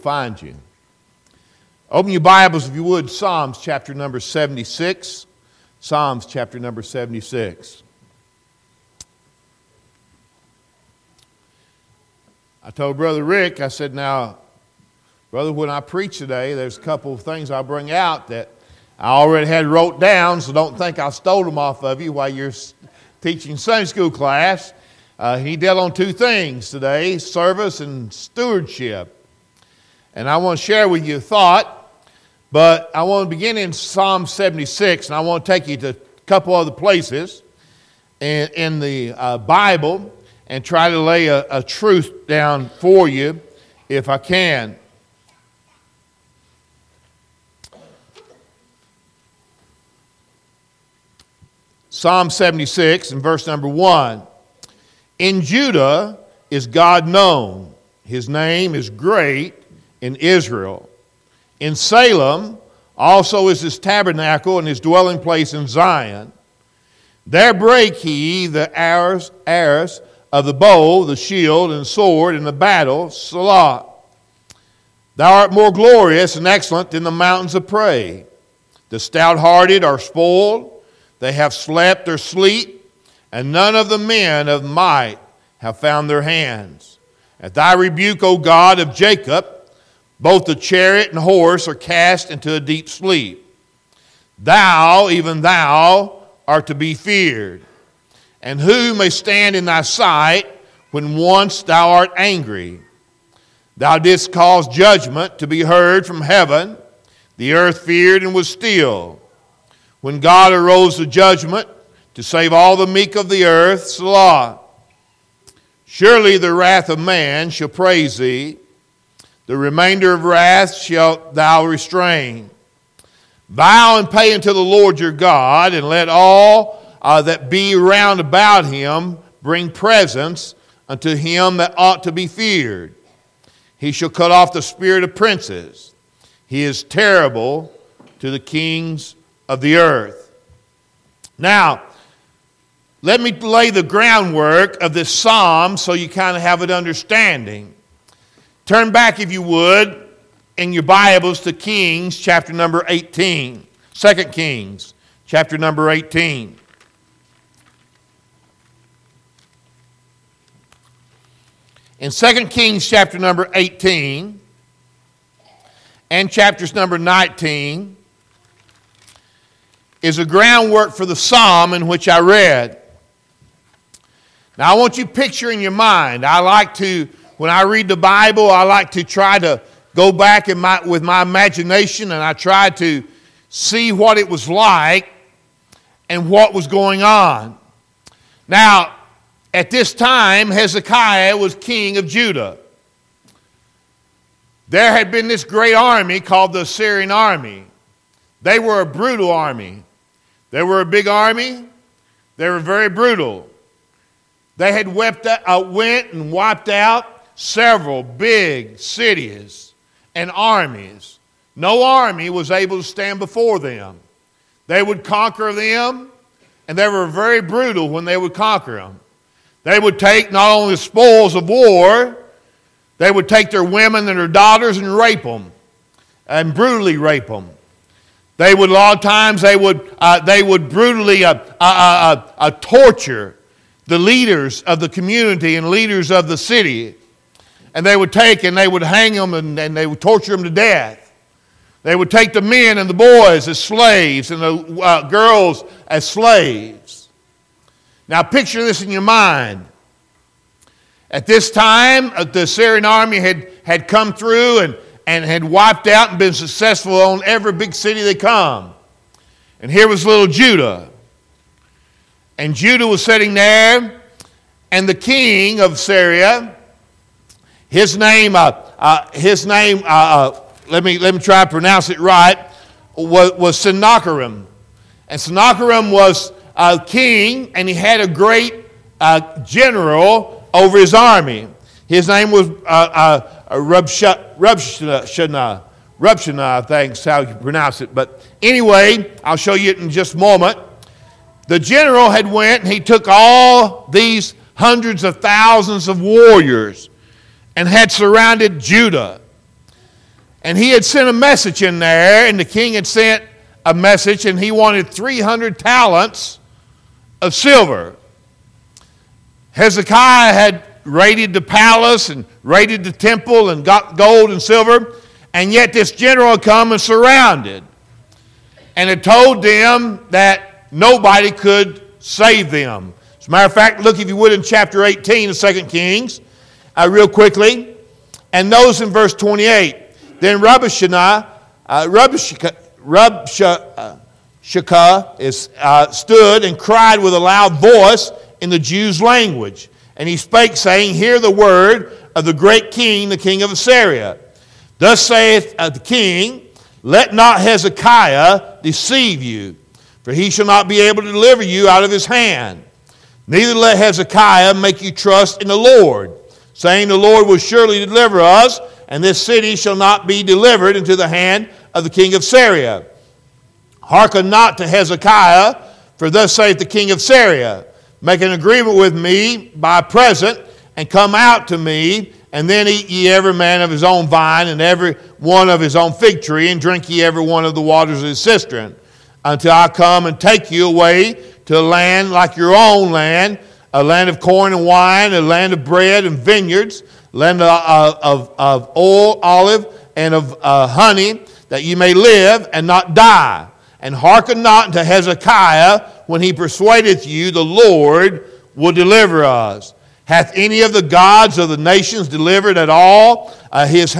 find you. Open your Bibles, if you would, Psalms chapter number 76. Psalms chapter number 76. I told Brother Rick, I said, now, brother, when I preach today, there's a couple of things I'll bring out that I already had wrote down, so don't think I stole them off of you while you're teaching Sunday school class. He dealt on two things today, service and stewardship. And I want to share with you a thought, but I want to begin in Psalm 76, and I want to take you to a couple other places in the Bible and try to lay a truth down for you if I can. Psalm 76 and verse number 1. In Judah is God known. His name is great in Israel. In Salem also is his tabernacle and his dwelling place in Zion. There brake he the arrows of the bow, the shield, and sword in the battle, Selah. Thou art more glorious and excellent than the mountains of prey. The stout-hearted are spoiled. They have slept their sleep, and none of the men of might have found their hands. At thy rebuke, O God of Jacob, both the chariot and horse are cast into a deep sleep. Thou, even thou, art to be feared. And who may stand in thy sight when once thou art angry? Thou didst cause judgment to be heard from heaven. The earth feared and was still. When God arose to judgment to save all the meek of the earth, Selah. Surely the wrath of man shall praise thee. The remainder of wrath shalt thou restrain. Vow and pay unto the Lord your God, and let all that be round about him bring presents unto him that ought to be feared. He shall cut off the spirit of princes. He is terrible to the kings of the earth. Now, let me lay the groundwork of this psalm so you kind of have an understanding. Turn back, if you would, in your Bibles to Kings chapter number 18. 2 Kings chapter number 18. In 2 Kings chapter number 18 and chapters number 19 is a groundwork for the psalm in which I read. Now I want you to picture in your mind. When I read the Bible, I like to try to go back with my imagination, and I try to see what it was like and what was going on. Now, at this time, Hezekiah was king of Judah. There had been this great army called the Assyrian army. They were a brutal army. They were a big army. They were very brutal. They had went and wiped out several big cities and armies. No army was able to stand before them. They would conquer them, and they were very brutal when they would conquer them. They would take not only the spoils of war, they would take their women and their daughters and rape them, and brutally rape them. They would, a lot of times, they would brutally torture the leaders of the community and leaders of the city. And they would take and they would hang them and they would torture them to death. They would take the men and the boys as slaves and the girls as slaves. Now picture this in your mind. At this time, the Assyrian army had come through and had wiped out and been successful on every big city they come. And here was little Judah. And Judah was sitting there, and the king of Syria, his name, let me try to pronounce it right, was Sennacherib. And Sennacherib was king, and he had a great general over his army. His name was Rabshakeh, I think is how you pronounce it. But anyway, I'll show you it in just a moment. The general had went and he took all these hundreds of thousands of warriors and had surrounded Judah. And he had sent a message in there, and the king had sent a message, and he wanted 300 talents of silver. Hezekiah had raided the palace and raided the temple and got gold and silver, and yet this general had come and surrounded and had told them that nobody could save them. As a matter of fact, look, if you would, in chapter 18 of 2 Kings, real quickly, and notice in verse 28, then Rabshakeh stood and cried with a loud voice in the Jews' language. And he spake, saying, Hear the word of the great king, the king of Assyria. Thus saith the king, Let not Hezekiah deceive you, for he shall not be able to deliver you out of his hand. Neither let Hezekiah make you trust in the Lord, saying, The Lord will surely deliver us, and this city shall not be delivered into the hand of the king of Syria. Hearken not to Hezekiah, for thus saith the king of Syria, Make an agreement with me by a present, and come out to me, and then eat ye every man of his own vine, and every one of his own fig tree, and drink ye every one of the waters of his cistern, until I come and take you away to a land like your own land, a land of corn and wine, a land of bread and vineyards, land of oil, olive, and of honey, that you may live and not die. And hearken not unto Hezekiah when he persuadeth you, the Lord will deliver us. Hath any of the gods of the nations delivered at all his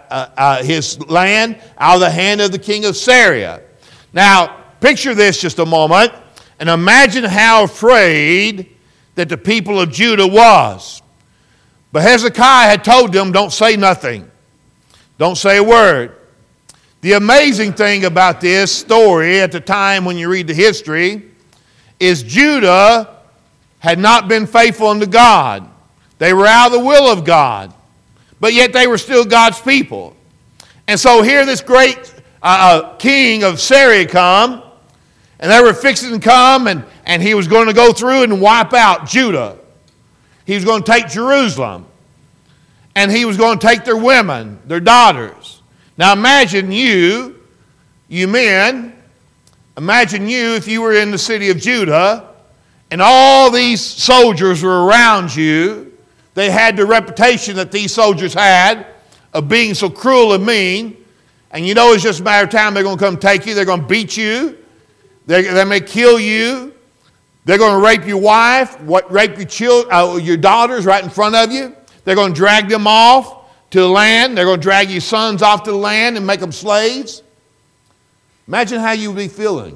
land out of the hand of the king of Syria? Now, picture this just a moment, and imagine how afraid that the people of Judah was. But Hezekiah had told them, don't say nothing. Don't say a word. The amazing thing about this story at the time when you read the history is Judah had not been faithful unto God. They were out of the will of God. But yet they were still God's people. And so here this great king of Syria come, and they were fixing to come, and he was going to go through and wipe out Judah. He was going to take Jerusalem. And he was going to take their women, their daughters. Now imagine you men, imagine you if you were in the city of Judah, and all these soldiers were around you. They had the reputation that these soldiers had of being so cruel and mean. And you know it's just a matter of time they're going to come take you. They're going to beat you. They may kill you. They're going to rape your wife, rape your daughters right in front of you. They're going to drag them off to the land. They're going to drag your sons off to the land and make them slaves. Imagine how you would be feeling.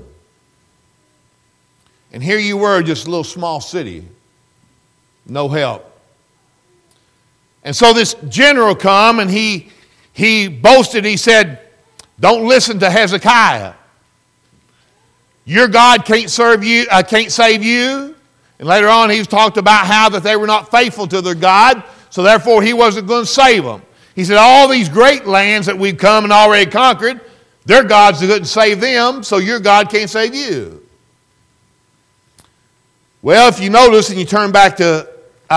And here you were, just a little small city. No help. And so this general come and he boasted, he said, don't listen to Hezekiah. Your God can't serve you, can't save you. And later on he's talked about how that they were not faithful to their God, so therefore he wasn't going to save them. He said, all these great lands that we've come and already conquered, their gods couldn't save them, so your God can't save you. Well, if you notice and you turn back to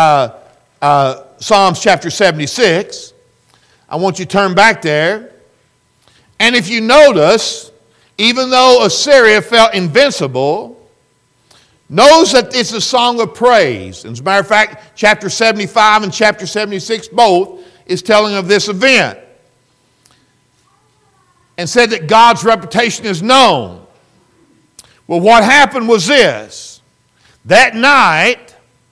Psalms chapter 76, I want you to turn back there. And if you notice, even though Assyria felt invincible, knows that it's a song of praise. And as a matter of fact, chapter 75 and chapter 76 both is telling of this event. And said that God's reputation is known. Well, what happened was this. That night,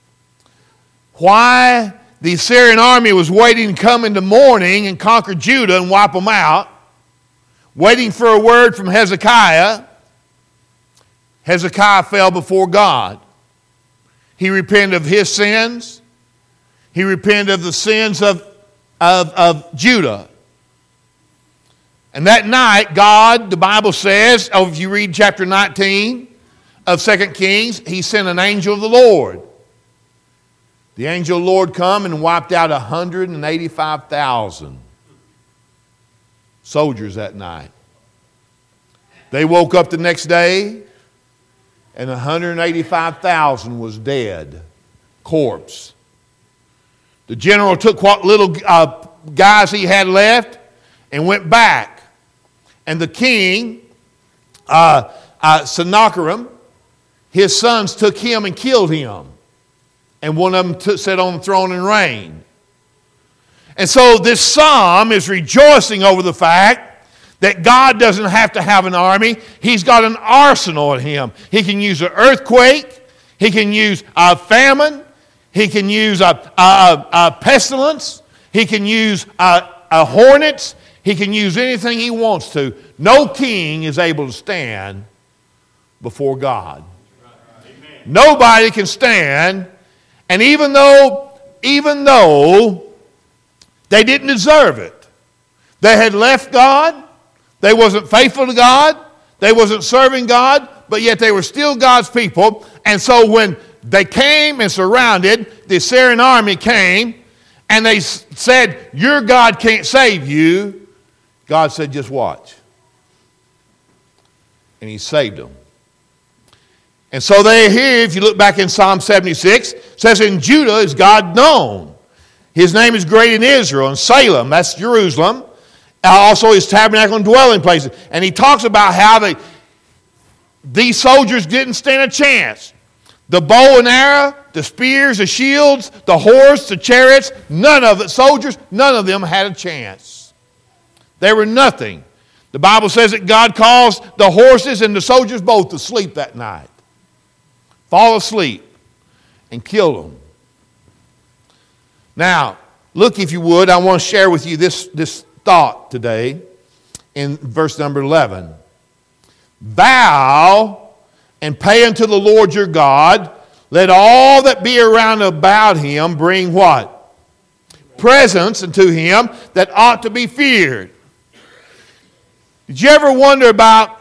why the Assyrian army was waiting to come in the morning and conquer Judah and wipe them out, waiting for a word from Hezekiah, Hezekiah fell before God. He repented of his sins. He repented of the sins of Judah. And that night, God, the Bible says, if you read chapter 19 of 2 Kings, he sent an angel of the Lord. The angel of the Lord come and wiped out 185,000 soldiers that night. They woke up the next day, and 185,000 was dead, corpse. The general took what little guys he had left, and went back. And the king, Sennacherib, his sons took him and killed him. And one of them sat on the throne and reigned. And so this psalm is rejoicing over the fact that God doesn't have to have an army. He's got an arsenal at him. He can use an earthquake. He can use a famine. He can use a pestilence. He can use hornets. He can use anything he wants to. No king is able to stand before God. Amen. Nobody can stand. And even though they didn't deserve it, they had left God, they wasn't faithful to God, they wasn't serving God, but yet they were still God's people. And so when they came and surrounded, the Assyrian army came, and they said, your God can't save you. God said, just watch. And he saved them. And so they here, if you look back in Psalm 76, says in Judah is God known. His name is great in Israel, in Salem, that's Jerusalem. Also his tabernacle and dwelling places. And he talks about how these soldiers didn't stand a chance. The bow and arrow, the spears, the shields, the horse, the chariots, none of them had a chance. They were nothing. The Bible says that God caused the horses and the soldiers both to sleep that night. Fall asleep and kill them. Now, look, if you would, I want to share with you this thought today in verse number 11. Vow and pay unto the Lord your God. Let all that be around about him bring what? Presents unto him that ought to be feared. Did you ever wonder about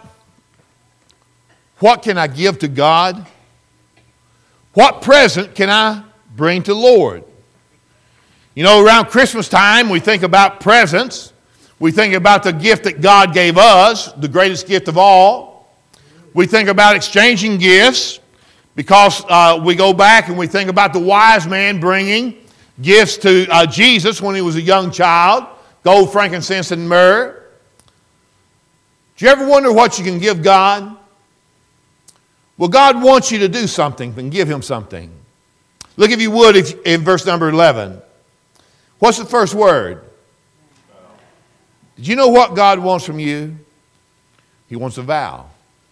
what can I give to God? What present can I bring to the Lord? You know, around Christmas time, we think about presents. We think about the gift that God gave us, the greatest gift of all. We think about exchanging gifts because we go back and we think about the wise man bringing gifts to Jesus when he was a young child, gold, frankincense, and myrrh. Do you ever wonder what you can give God? Well, God wants you to do something and give him something. Look, if you would, in verse number 11. What's the first word? Did you know what God wants from you? He wants a vow.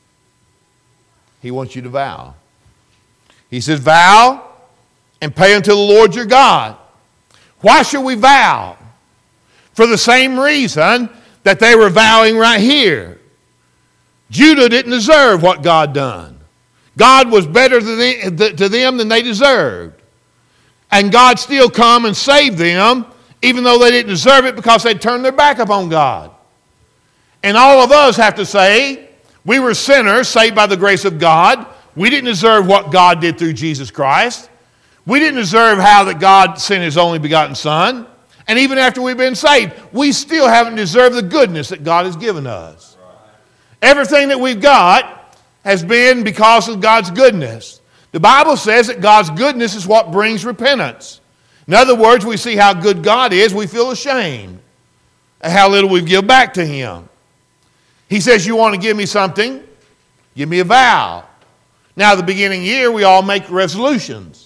He wants you to vow. He says, vow and pay unto the Lord your God. Why should we vow? For the same reason that they were vowing right here. Judah didn't deserve what God done. God was better to them than they deserved. And God still come and saved them, even though they didn't deserve it because they turned their back upon God. And all of us have to say, we were sinners saved by the grace of God. We didn't deserve what God did through Jesus Christ. We didn't deserve how that God sent his only begotten Son. And even after we've been saved, we still haven't deserved the goodness that God has given us. Everything that we've got has been because of God's goodness. The Bible says that God's goodness is what brings repentance. In other words, we see how good God is, we feel ashamed at how little we give back to him. He says, you want to give me something? Give me a vow. Now, at the beginning of the year, we all make resolutions.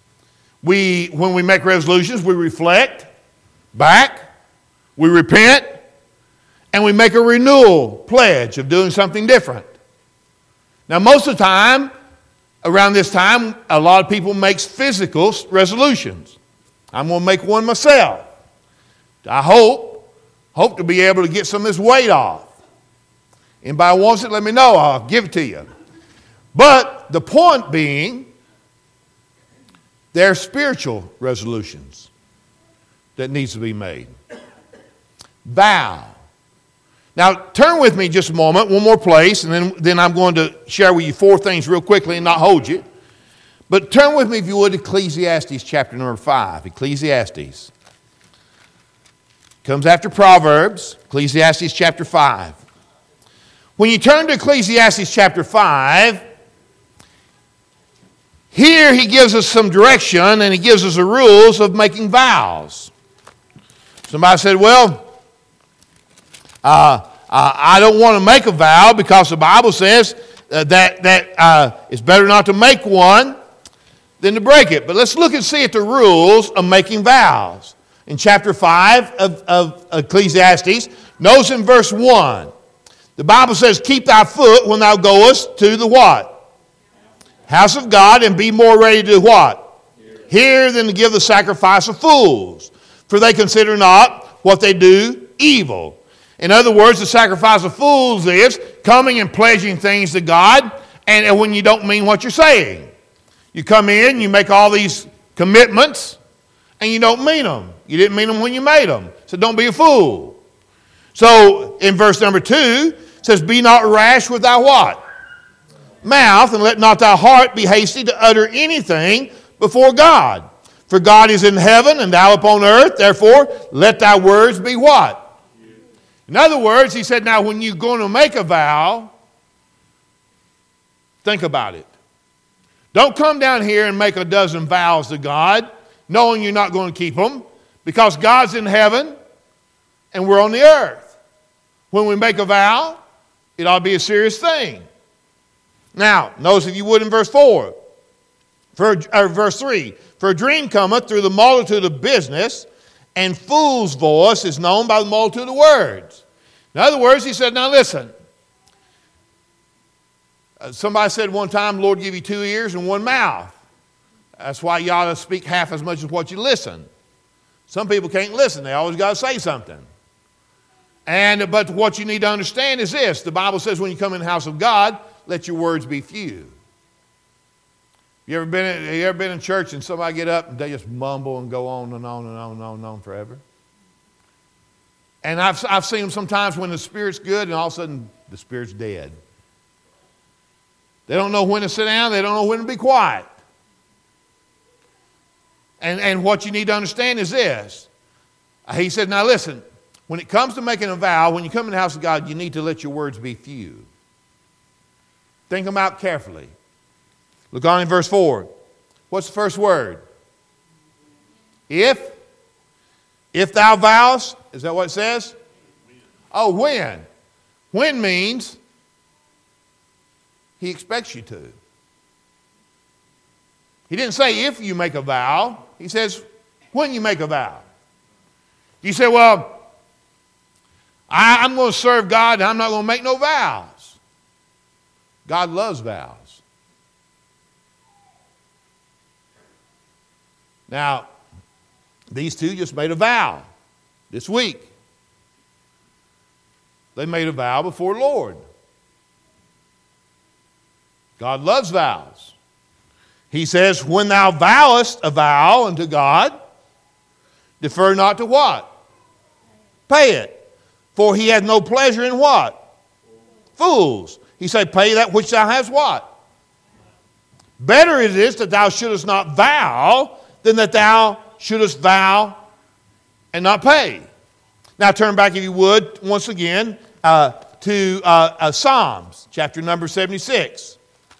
When we make resolutions, we reflect back, we repent, and we make a renewal pledge of doing something different. Now, most of the time, around this time, a lot of people make physical resolutions. I'm going to make one myself. I hope to be able to get some of this weight off. Anybody wants it, let me know. I'll give it to you. But the point being, there are spiritual resolutions that needs to be made. Vow. Now, turn with me just a moment, one more place, and then I'm going to share with you 4 things real quickly and not hold you. But turn with me, if you would, to Ecclesiastes chapter number 5. Ecclesiastes. Comes after Proverbs, Ecclesiastes chapter 5. When you turn to Ecclesiastes chapter 5, here he gives us some direction and he gives us the rules of making vows. Somebody said, well, I don't want to make a vow because the Bible says that it's better not to make one than to break it. But let's look and see at the rules of making vows. In chapter 5 of Ecclesiastes, notice in verse 1, the Bible says, keep thy foot when thou goest to the what? House of God, and be more ready to what? Hear than to give the sacrifice of fools. For they consider not what they do evil. In other words, the sacrifice of fools is coming and pledging things to God, and when you don't mean what you're saying. You come in, you make all these commitments, and you don't mean them. You didn't mean them when you made them. So don't be a fool. So in verse number 2, it says, be not rash with thy what? Mouth, and let not thy heart be hasty to utter anything before God. For God is in heaven, and thou upon earth. Therefore, let thy words be what? In other words, he said, now when you're going to make a vow, think about it. Don't come down here and make a dozen vows to God, knowing you're not going to keep them, because God's in heaven and we're on the earth. When we make a vow, it ought to be a serious thing. Now, notice if you would in verse 4, verse 3, for a dream cometh through the multitude of business, and fool's voice is known by the multitude of words. In other words, he said, now listen. Somebody said one time, Lord give you 2 ears and 1 mouth. That's why you ought to speak half as much as what you listen. Some people can't listen. They always got to say something. But what you need to understand is this. The Bible says when you come in the house of God, let your words be few. You ever been in church and somebody get up and they just mumble and go on and on and on and on and on forever? And I've seen them sometimes when the Spirit's good and all of a sudden the Spirit's dead. They don't know when to sit down. They don't know when to be quiet. And what you need to understand is this. He said, now listen, when it comes to making a vow, when you come in the house of God, you need to let your words be few. Think them out carefully. Look on in verse 4. What's the first word? If thou vowest, is that what it says? Oh, when. When means he expects you to. He didn't say if you make a vow. He says when you make a vow. You say, well, I'm going to serve God and I'm not going to make no vows. God loves vows. Now, these two just made a vow this week. They made a vow before the Lord. God loves vows. He says, when thou vowest a vow unto God, defer not to what? Pay it. For he hath no pleasure in what? Fools. He said, pay that which thou hast what? Better it is that thou shouldest not vow than that thou shouldest vow and not pay. Now turn back, if you would, once again, to Psalms, chapter number 76.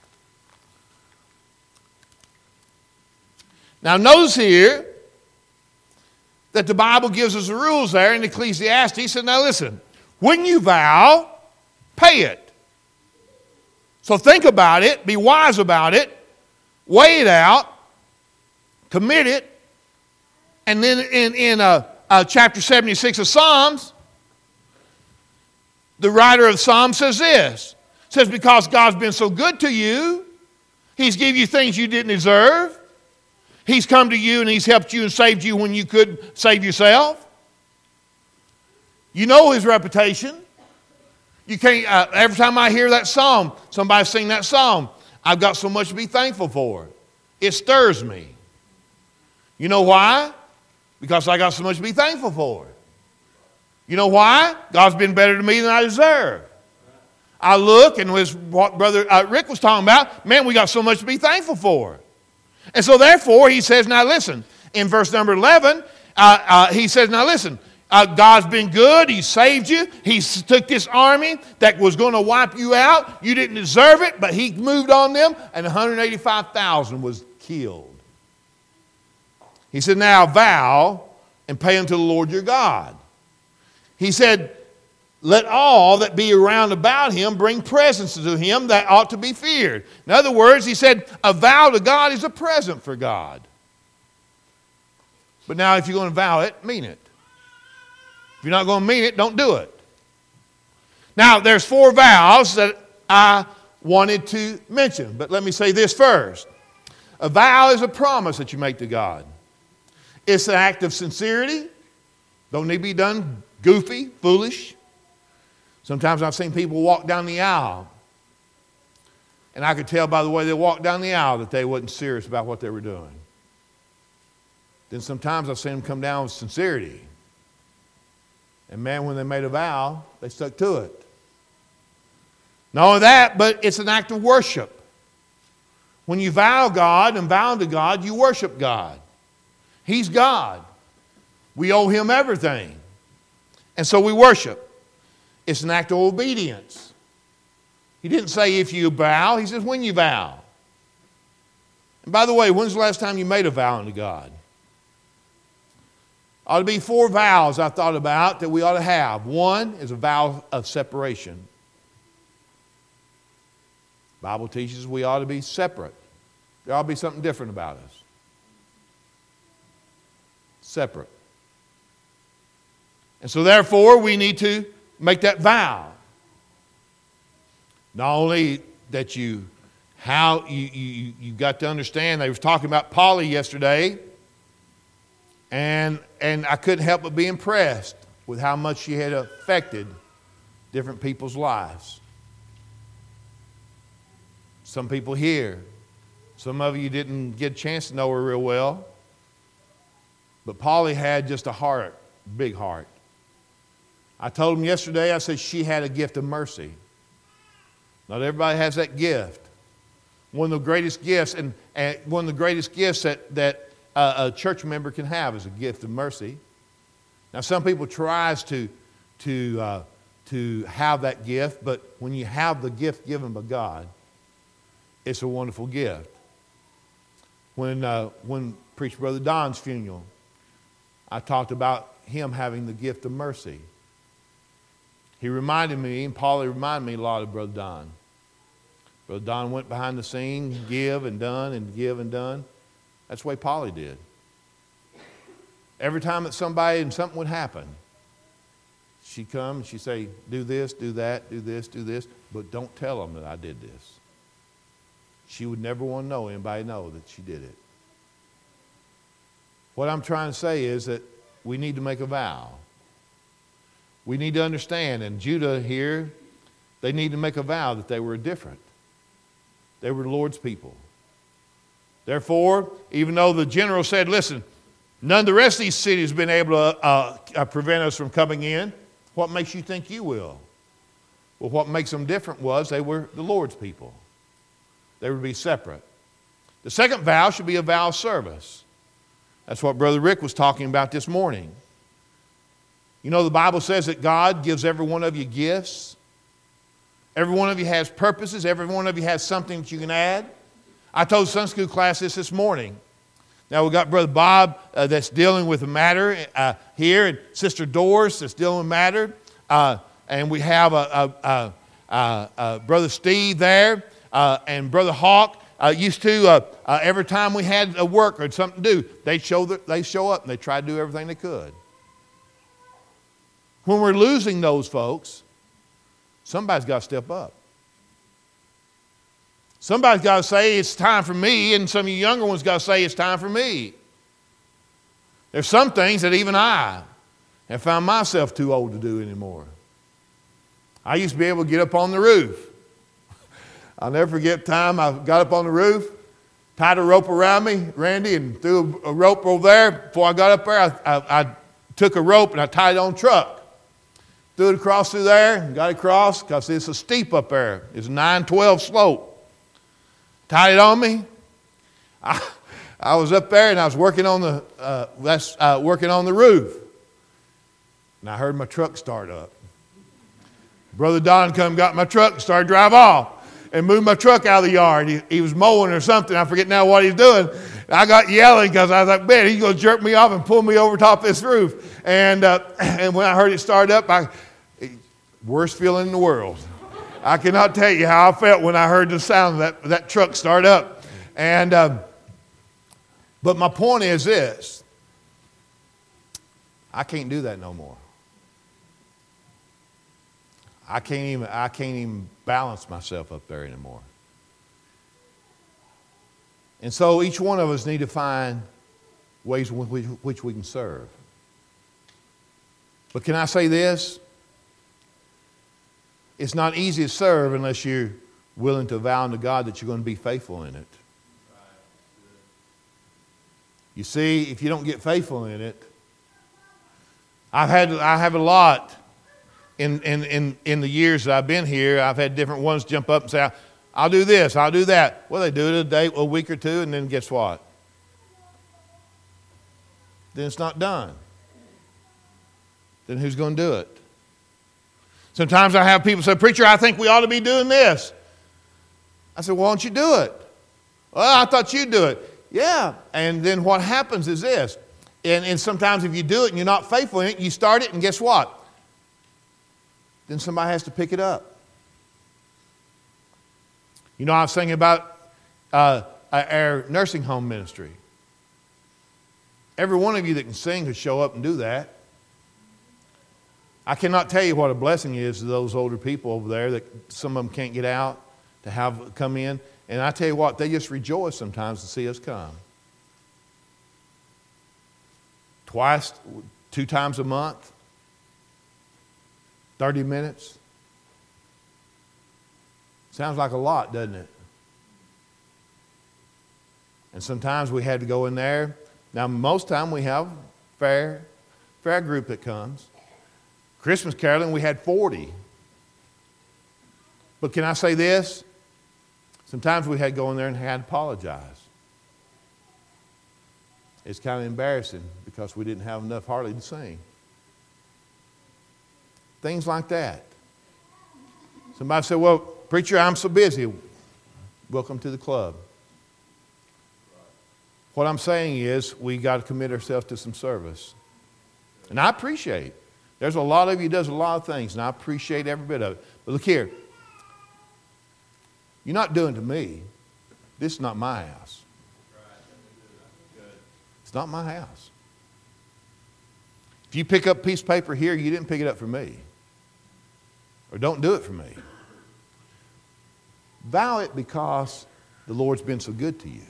Now notice here that the Bible gives us the rules there in Ecclesiastes. He said, now listen, when you vow, pay it. So think about it, be wise about it, weigh it out, commit it, and then in chapter 76 of Psalms, the writer of Psalms says this. Says, because God's been so good to you, he's given you things you didn't deserve. He's come to you and he's helped you and saved you when you could save yourself. You know his reputation. You can't, every time I hear that song, somebody sing that song, I've got so much to be thankful for. It stirs me. You know why? Because I got so much to be thankful for. You know why? God's been better to me than I deserve. I look, and as what Brother Rick was talking about, man, we got so much to be thankful for. And so therefore, he says, now listen, in verse number 11, he says, now listen, God's been good. He saved you. He took this army that was going to wipe you out. You didn't deserve it, but he moved on them, and 185,000 was killed. He said, now vow and pay unto the Lord your God. He said, let all that be around about him bring presents to him that ought to be feared. In other words, he said, a vow to God is a present for God. But now if you're going to vow it, mean it. If you're not going to mean it, don't do it. Now, there's 4 vows that I wanted to mention, but let me say this first. A vow is a promise that you make to God. It's an act of sincerity. Don't need to be done goofy, foolish. Sometimes I've seen people walk down the aisle, and I could tell by the way they walked down the aisle that they wasn't serious about what they were doing. Then sometimes I've seen them come down with sincerity. And man, when they made a vow, they stuck to it. Not only that, but it's an act of worship. When you vow God and vow to God, you worship God. He's God. We owe him everything. And so we worship. It's an act of obedience. He didn't say if you vow, he says when you vow. And by the way, when's the last time you made a vow unto God? Ought to be 4 vows I thought about that we ought to have. One is a vow of separation. The Bible teaches we ought to be separate. There ought to be something different about us. Separate. And so therefore we need to make that vow. Not only that you got to understand, they was talking about Polly yesterday, and I couldn't help but be impressed with how much she had affected different people's lives. Some people here, some of you didn't get a chance to know her real well, but Polly had just a heart, big heart. I told them yesterday, I said she had a gift of mercy. Not everybody has that gift. One of the greatest gifts, and one of the greatest gifts that a church member can have is a gift of mercy. Now, some people tries to have that gift, but when you have the gift given by God, it's a wonderful gift. When preached Brother Don's funeral, I talked about him having the gift of mercy. He reminded me, and Paulie reminded me a lot of Brother Don. Brother Don went behind the scene, give and done and give and done. That's the way Polly did. Every time that somebody and something would happen, she'd come and she'd say, do this, do that, do this, do this, but don't tell them that I did this. She would never want to know anybody know that she did it. What I'm trying to say is that we need to make a vow. We need to understand, and Judah here, they need to make a vow that they were different. They were the Lord's people. Therefore, even though the general said, listen, none of the rest of these cities have been able to prevent us from coming in, what makes you think you will? Well, what makes them different was they were the Lord's people. They would be separate. The second vow should be a vow of service. That's what Brother Rick was talking about this morning. You know, the Bible says that God gives every one of you gifts. Every one of you has purposes. Every one of you has something that you can add. I told Sunday school class this morning. Now we've got Brother Bob that's dealing with a matter here, and Sister Doris that's dealing with a matter. And we have Brother Steve there, and Brother Hawk used to, every time we had a work or something to do, they show up and they try to do everything they could. When we're losing those folks, somebody's got to step up. Somebody's got to say, it's time for me, and some of you younger ones got to say, it's time for me. There's some things that even I have found myself too old to do anymore. I used to be able to get up on the roof. I'll never forget the time I got up on the roof, tied a rope around me, Randy, and threw a rope over there. Before I got up there, I took a rope and I tied it on a truck. Threw it across through there and got it across because it's a steep up there. It's a 9-12 slope. Tied it on me. I was up there and I was working on the roof. And I heard my truck start up. Brother Don come got my truck and started to drive off and moved my truck out of the yard. He was mowing or something. I forget now what he's doing. I got yelling because I was like, man, he's going to jerk me off and pull me over top this roof. And when I heard it start up, Worst feeling in the world. I cannot tell you how I felt when I heard the sound of that truck start up. And but my point is this. I can't do that no more. I can't even balance myself up there anymore. And so each one of us need to find ways in which we can serve. But can I say this? It's not easy to serve unless you're willing to vow unto God that you're going to be faithful in it. You see, if you don't get faithful in it, I have a lot in the years that I've been here. I've had different ones jump up and say, I'll do this, I'll do that. Well, they do it a day, a week or two, and then guess what? Then it's not done. Then who's going to do it? Sometimes I have people say, preacher, I think we ought to be doing this. I said, well, why don't you do it? Well, I thought you'd do it. Yeah. And then what happens is this. And sometimes if you do it and you're not faithful in it, you start it and guess what? Then somebody has to pick it up. You know, I was thinking about our nursing home ministry. Every one of you that can sing could show up and do that. I cannot tell you what a blessing it is to those older people over there that some of them can't get out to have come in. And I tell you what, they just rejoice sometimes to see us come. Twice, 2 times a month, 30 minutes. Sounds like a lot, doesn't it? And sometimes we had to go in there. Now, most time we have fair group that comes. Christmas caroling, we had 40. But can I say this? Sometimes we had to go in there and had to apologize. It's kind of embarrassing because we didn't have enough hardly to sing. Things like that. Somebody said, well, preacher, I'm so busy. Welcome to the club. What I'm saying is we got to commit ourselves to some service. And I appreciate. There's a lot of you does a lot of things, and I appreciate every bit of it. But look here. You're not doing it to me. This is not my house. It's not my house. If you pick up a piece of paper here, you didn't pick it up for me. Or don't do it for me. Vow it because the Lord's been so good to you.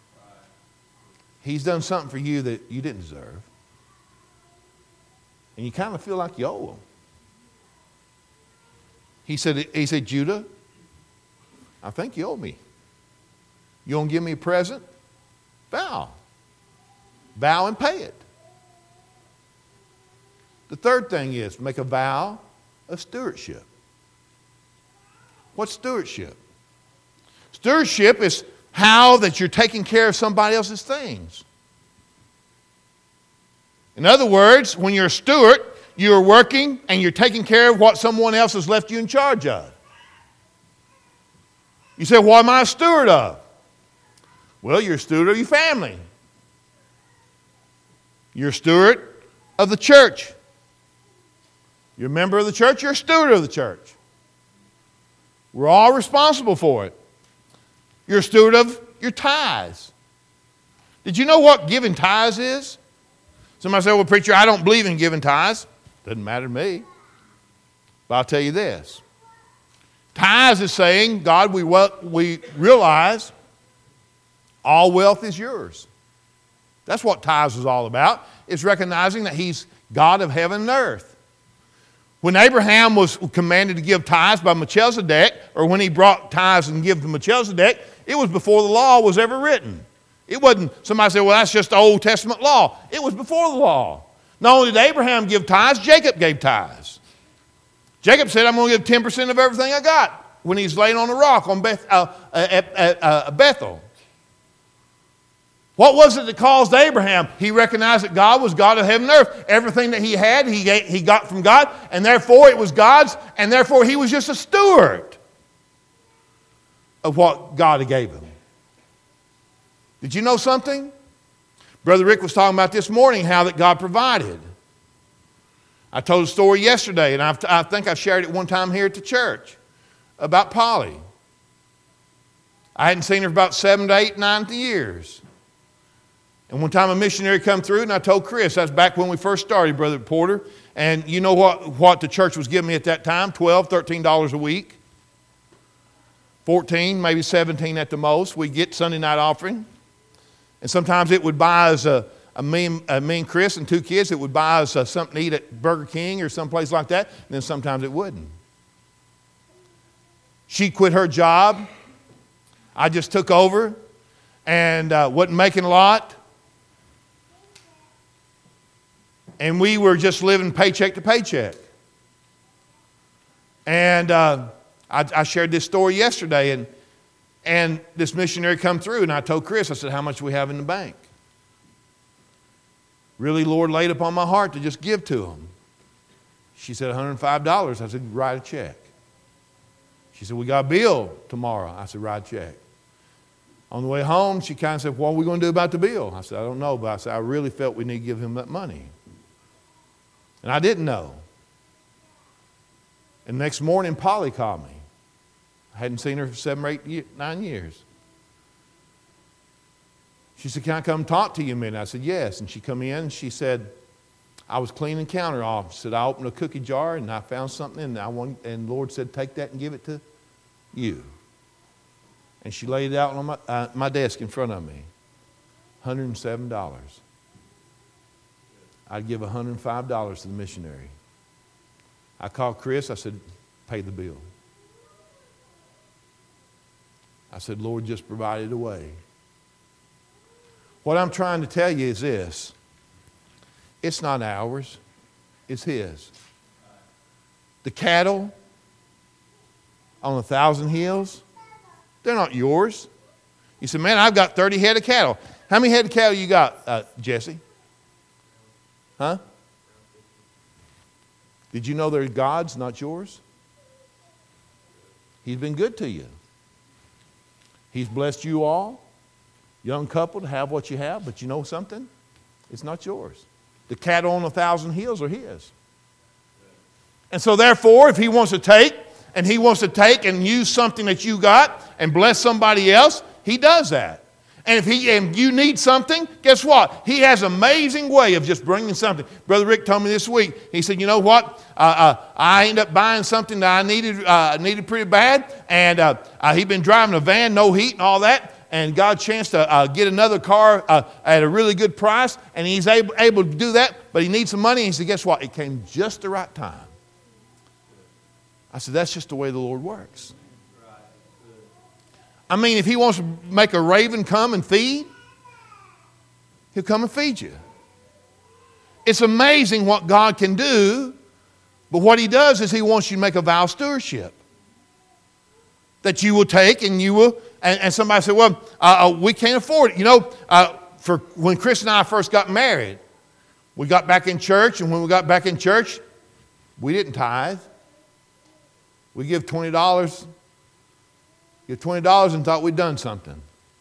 He's done something for you that you didn't deserve. And you kind of feel like you owe him. He said, Judah, I think you owe me. You want to give me a present? Vow. Vow and pay it. The third thing is make a vow of stewardship. What's stewardship? Stewardship is how that you're taking care of somebody else's things. In other words, when you're a steward, you're working and you're taking care of what someone else has left you in charge of. You say, what am I a steward of? Well, you're a steward of your family. You're a steward of the church. You're a member of the church, you're a steward of the church. We're all responsible for it. You're a steward of your tithes. Did you know what giving tithes is? Somebody said, well, preacher, I don't believe in giving tithes. Doesn't matter to me. But I'll tell you this. Tithes is saying, God, we realize all wealth is yours. That's what tithes is all about. It's recognizing that He's God of heaven and earth. When Abraham was commanded to give tithes by Melchizedek, or when he brought tithes and gave to Melchizedek, it was before the law was ever written. It wasn't, somebody said, well, that's just the Old Testament law. It was before the law. Not only did Abraham give tithes, Jacob gave tithes. Jacob said, I'm going to give 10% of everything I got when he's laying on the rock on Bethel. What was it that caused Abraham? He recognized that God was God of heaven and earth. Everything that he had, he got from God, and therefore it was God's, and therefore he was just a steward of what God gave him. Did you know something? Brother Rick was talking about this morning how that God provided. I told a story yesterday, and I think I shared it one time here at the church, about Polly. I hadn't seen her for about 7 to 8, 9 years. And one time a missionary come through, and I told Chris, that's back when we first started, Brother Porter, and you know what the church was giving me at that time? $12, $13 a week. 14, maybe 17 at the most. We'd get Sunday night offering. And sometimes it would buy us me and Chris and 2 kids, it would buy us something to eat at Burger King or someplace like that. And then sometimes it wouldn't. She quit her job. I just took over and wasn't making a lot. And we were just living paycheck to paycheck. And I shared this story yesterday, and this missionary come through, and I told Chris, I said, how much do we have in the bank? Really, Lord laid upon my heart to just give to him. She said, $105. I said, write a check. She said, we got a bill tomorrow. I said, write a check. On the way home, she kind of said, what are we going to do about the bill? I said, I don't know, but I said, I really felt we need to give him that money. And I didn't know. And the next morning, Polly called me. I hadn't seen her for 7 or 8, 9 years. She said, can I come talk to you a minute? I said, yes. And she come in and she said, I was cleaning the counter off. She said, I opened a cookie jar and I found something and the Lord said, take that and give it to you. And she laid it out on my desk in front of me. $107. I'd give $105 to the missionary. I called Chris. I said, pay the bill. I said, Lord, just provide a way. What I'm trying to tell you is this. It's not ours. It's His. The cattle on 1,000 hills, they're not yours. You said, man, I've got 30 head of cattle. How many head of cattle you got, Jesse? Huh? Did you know they're God's, not yours? He's been good to you. He's blessed you all, young couple, to have what you have, but you know something? It's not yours. The cattle on 1,000 hills are His. And so therefore, if He wants to take and use something that you got and bless somebody else, He does that. And if you need something, guess what? He has an amazing way of just bringing something. Brother Rick told me this week, he said, you know what? I ended up buying something that I needed pretty bad. And he'd been driving a van, no heat and all that. And got a chance to get another car at a really good price. And he's able to do that, but he needs some money. And he said, guess what? It came just the right time. I said, that's just the way the Lord works. I mean, if He wants to make a raven come and feed, He'll come and feed you. It's amazing what God can do, but what He does is He wants you to make a vow of stewardship. That you will take and you will, and somebody said, well, we can't afford it. You know, for when Chris and I first got married, we got back in church, and when we got back in church, we didn't tithe. We give $20. Give $20 and thought we'd done something.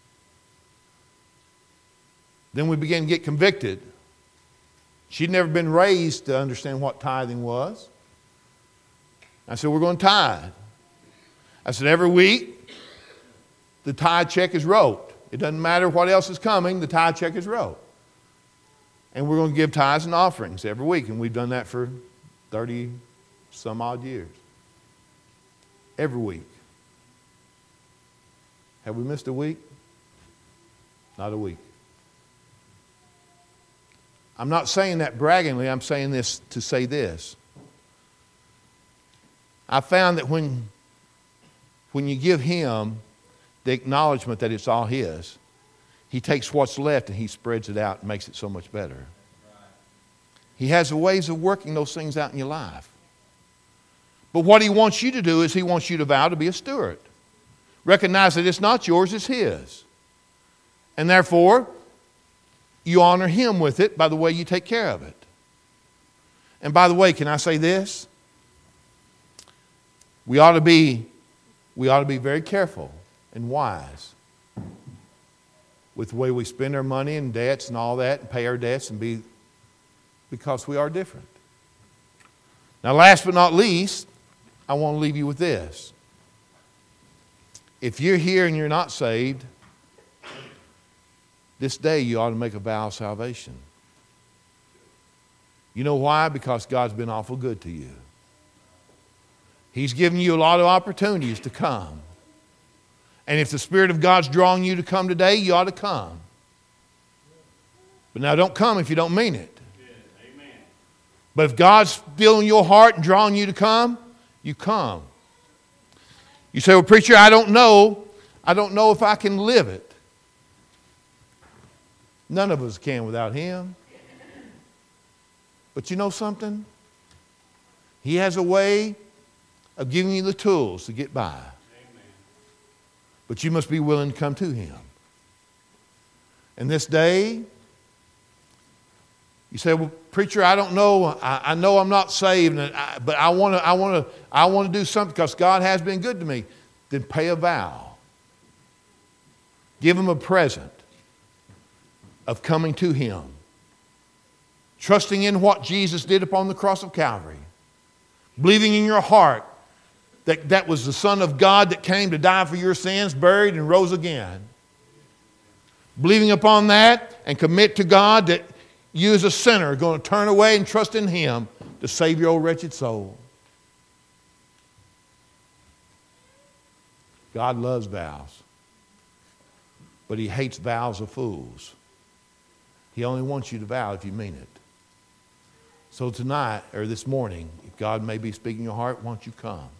Then we began to get convicted. She'd never been raised to understand what tithing was. I said, we're going to tithe. I said, every week, the tithe check is wrote. It doesn't matter what else is coming, the tithe check is wrote. And we're going to give tithes and offerings every week. And we've done that for 30 some odd years. Every week. Have we missed a week? Not a week. I'm not saying that braggingly. I'm saying this to say this. I found that when you give Him the acknowledgement that it's all His, He takes what's left and He spreads it out and makes it so much better. He has ways of working those things out in your life. But what He wants you to do is He wants you to vow to be a steward. Recognize that it's not yours, it's His. And therefore, you honor Him with it by the way you take care of it. And by the way, can I say this? We ought to be very careful and wise with the way we spend our money and debts and all that, and pay our debts, because we are different. Now, last but not least, I want to leave you with this. If you're here and you're not saved, this day you ought to make a vow of salvation. You know why? Because God's been awful good to you. He's given you a lot of opportunities to come. And if the Spirit of God's drawing you to come today, you ought to come. But now don't come if you don't mean it. Amen. But if God's still in your heart and drawing you to come, you come. You say, well, preacher, I don't know if I can live it. None of us can without Him. But you know something? He has a way of giving you the tools to get by. Amen. But you must be willing to come to Him. And this day, you say, well, preacher, I don't know. I know I'm not saved, but I want to do something because God has been good to me. Then pay a vow. Give Him a present of coming to Him. Trusting in what Jesus did upon the cross of Calvary. Believing in your heart that that was the Son of God that came to die for your sins, buried, and rose again. Believing upon that and commit to God that you as a sinner are going to turn away and trust in Him to save your old wretched soul. God loves vows, but He hates vows of fools. He only wants you to vow if you mean it. So tonight, or this morning, if God may be speaking in your heart, why don't you come?